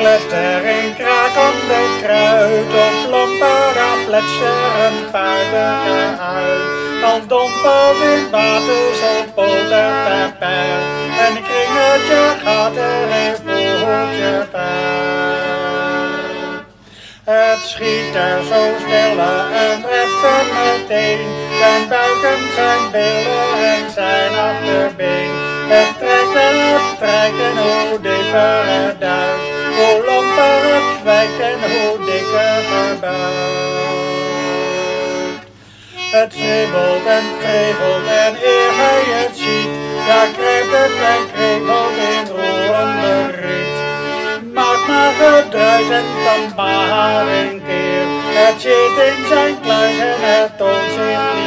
klettering, krakende kruid, op lompera pletsteren puidige uit. Dan dompelt in het water, zo poltert per per, en een kringetje gaat er een vogeltje per. Het schiet er zo stille en rept er meteen, zijn buiken, zijn billen en zijn achterbeen. Het trekt en hoe dieper het duikt, hoe lomper het zwijgt en hoe dikker gebuikt. Het zwiebelt en krevelt en eer hij het ziet, daar krijgt het en kriebelt in rollende riet. Maak maar gedruis en dan maar een keer, het zit in zijn kluis en het toont zich niet.